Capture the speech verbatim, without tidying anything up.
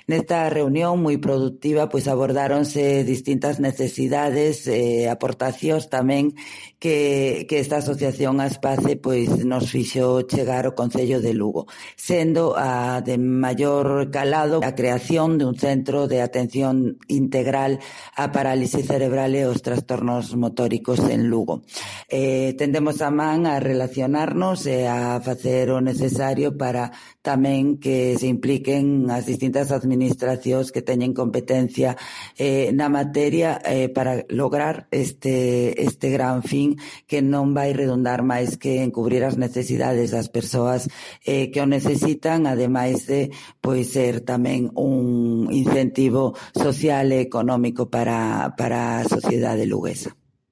Nesta reunión moi productiva pois abordáronse distintas necesidades e eh, aportacións tamén que, que esta asociación Aspace pois nos fixo chegar ao Concello de Lugo, sendo a de maior calado a creación de un centro de atención integral á parálise cerebral e os trastornos motóricos en Lugo. Eh, tendemos a man a relacionarnos e a facer o necesario para tamén que se impliquen as distintas administracións que teñen competencia eh, na materia eh, para lograr este, este gran fin que non vai redundar máis que en cubrir as necesidades das persoas eh, que o necesitan, ademais de pois ser tamén un incentivo social e económico para, para a sociedade luguesa.